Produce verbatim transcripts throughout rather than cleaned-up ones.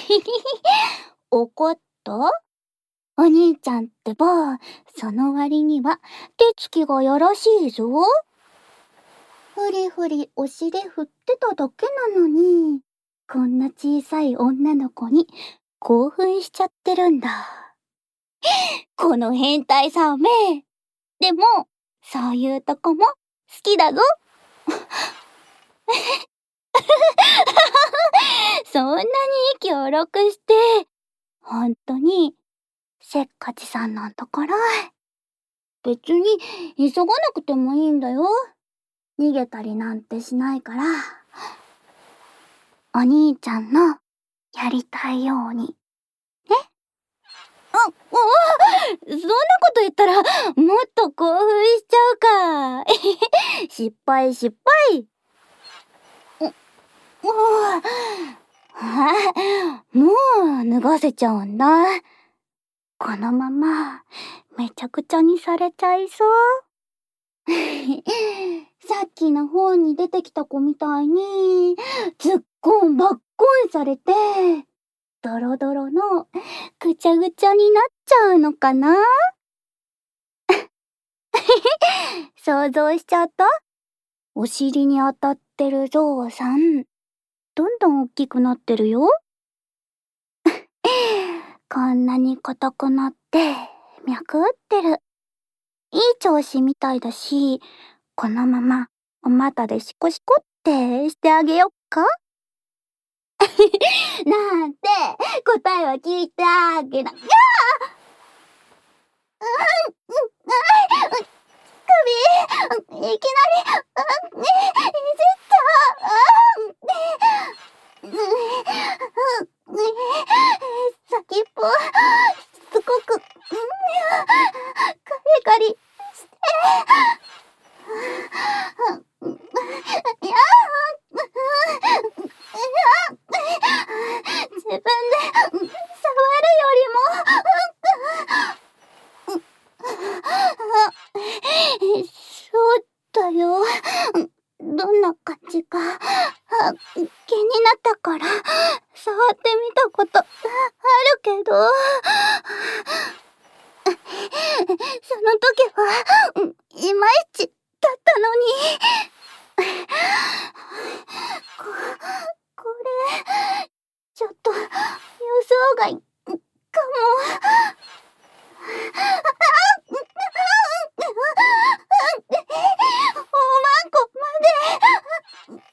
怒った？お兄ちゃんってば、その割には手つきがやらしいぞ。ふりふりお尻振ってただけなのに、こんな小さい女の子に興奮しちゃってるんだ。この変態さめ。でも、そういうとこも好きだぞ。そんなに協力して、ほんとに、せっかちさんなんだから。別に急がなくてもいいんだよ。逃げたりなんてしないから。お兄ちゃんのやりたいように。ね？あ、おお、そんなこと言ったらもっと興奮しちゃうか。失敗失敗。おお、あ、もう脱がせちゃうんだ。このままめちゃくちゃにされちゃいそう。さっきの本に出てきた子みたいにずっこんばっこんされてドロドロのぐちゃぐちゃになっちゃうのかな。想像しちゃった？お尻に当たってるゾウさん、どんどん大きくなってるよ。こんなに硬くなって脈打ってる。いい調子みたいだし、このままお股でシコシコってしてあげよっか。なんて答えは聞いたけど、いやー、首、いきなり、いじっちゃう。先っぽ、しつこく、カリカリして。いや自分で触るよりもそうだよ。どんな感じか気になったから触ってみたことあるけど、その時はいまいちだったのに。こ、これちょっと予想外かも。おまんこまで。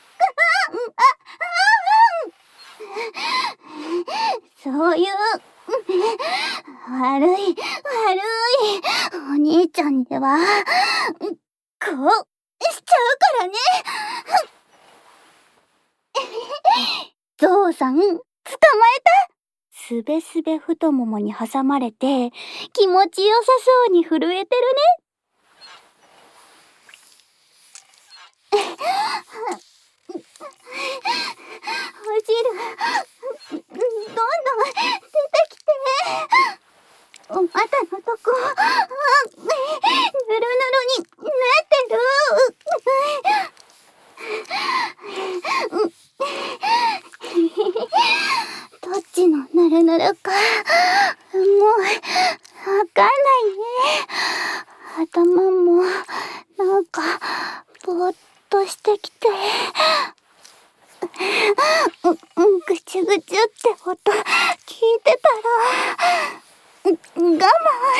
そういう悪い悪いお兄ちゃんにはこうしちゃうからね。ゾウさん捕まえた。すべすべ太ももに挟まれて気持ちよさそうに震えてるね。お汁どんどん出てきて、お股のとこぬるぬるになってる。どっちのぬるぬるかもうわかんないね。頭もなんかぼーっとしてきて、うん、ぐちゅぐちゅって音聞いてたら我慢で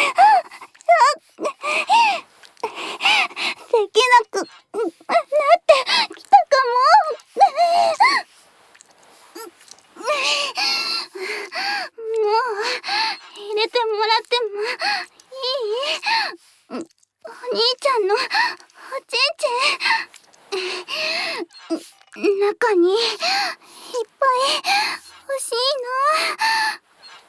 きなくなってきたかも。もう入れてもらってもいい？お兄ちゃんのおちんちん中にいっぱい欲しいな。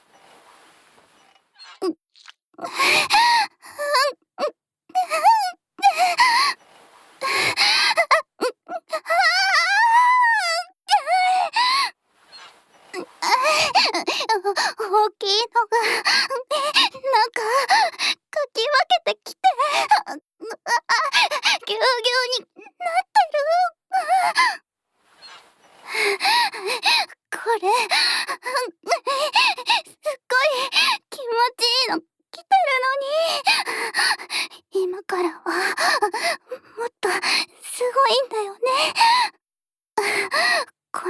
大きいのがなんかかき分けてきてぎゅうぎゅうになってる。これ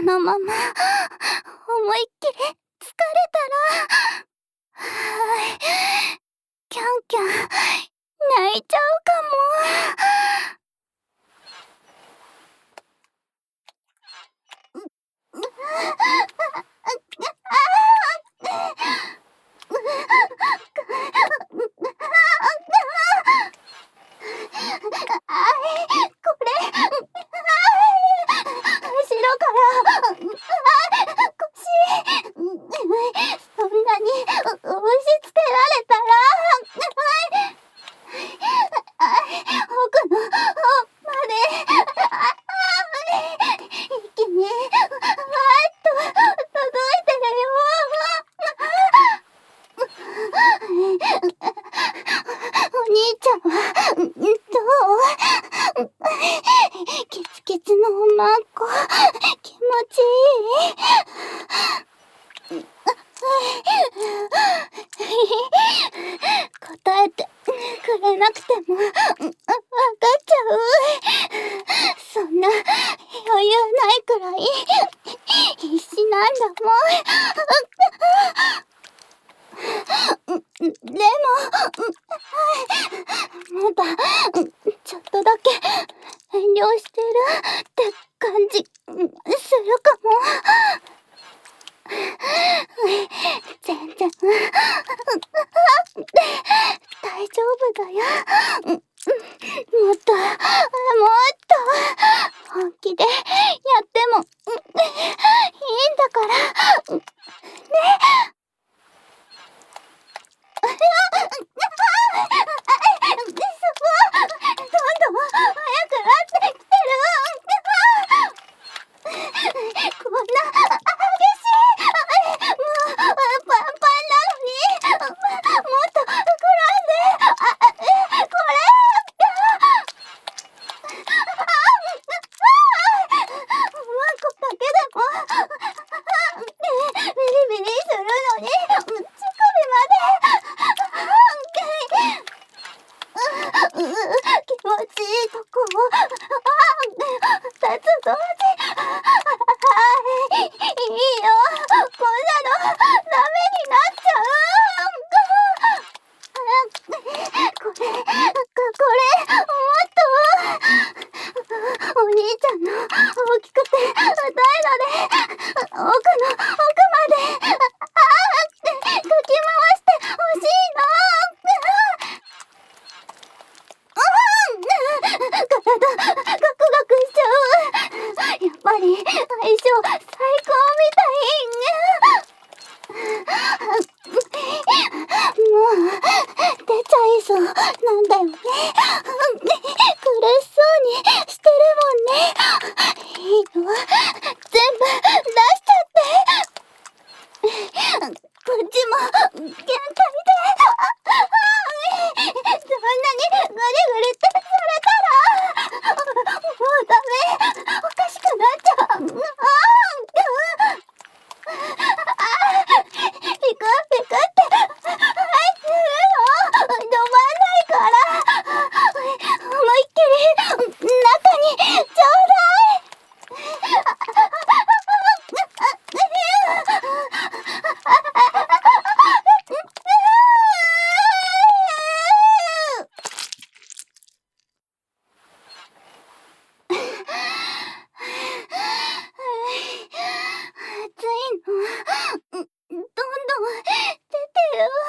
のまま思いっきり疲れたら、はーい、キャンキャン泣いちゃうかも。これ、後ろから腰、そんなに押し付けられたら、奥の方まで一気にわーっと届いてるよ。お兄ちゃんはどう？キツキツのおまんこ気持ちいい？答えてくれなくてもわかっちゃう。そんな余裕ないくらい必死なんだもん。でもまだちょっとだけ遠慮してるって感じするかも。全然大丈夫だよ。もっともっと本気でやってもいいんだからね。どんどん速くなってきてる。こんな激しい、もうパンパンなのに、もっと膨らんで、これワンコだけでもビリビリするのに乳首まで気持ちいいとこを二つ同時。いいよ、こんなのダメになっちゃう。これこれもっとお兄ちゃんの大きくて痛いので奥の奥までかき回してほしいの。体ガクガクしちゃう。やっぱり相性最高みたい。もう出ちゃいそうなんだよね。苦しそうにしてるもんね。いいの、全部出しちゃって。こっちも限界でそんなにグリグリってされたらもうダメ、おかしくなっちゃう。ピクピクって入ってるの止まんないから、思いっきり中にちょうだい。暑いのどんどん出てる。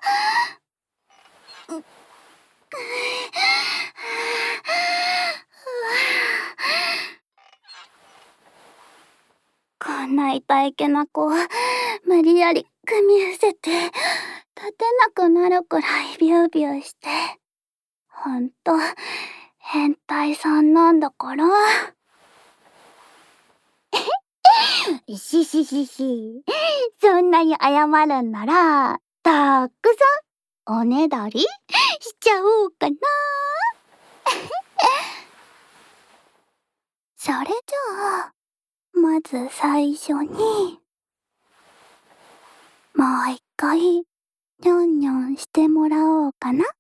こんな痛いけな子無理やり組み伏せて立てなくなるくらいビュービューして、ほんと変態さんなんだから。しししし、そんなに謝るんならたくさんおねだりしちゃおうかな。それじゃあまず最初にもう一回ニョンニョンしてもらおうかな。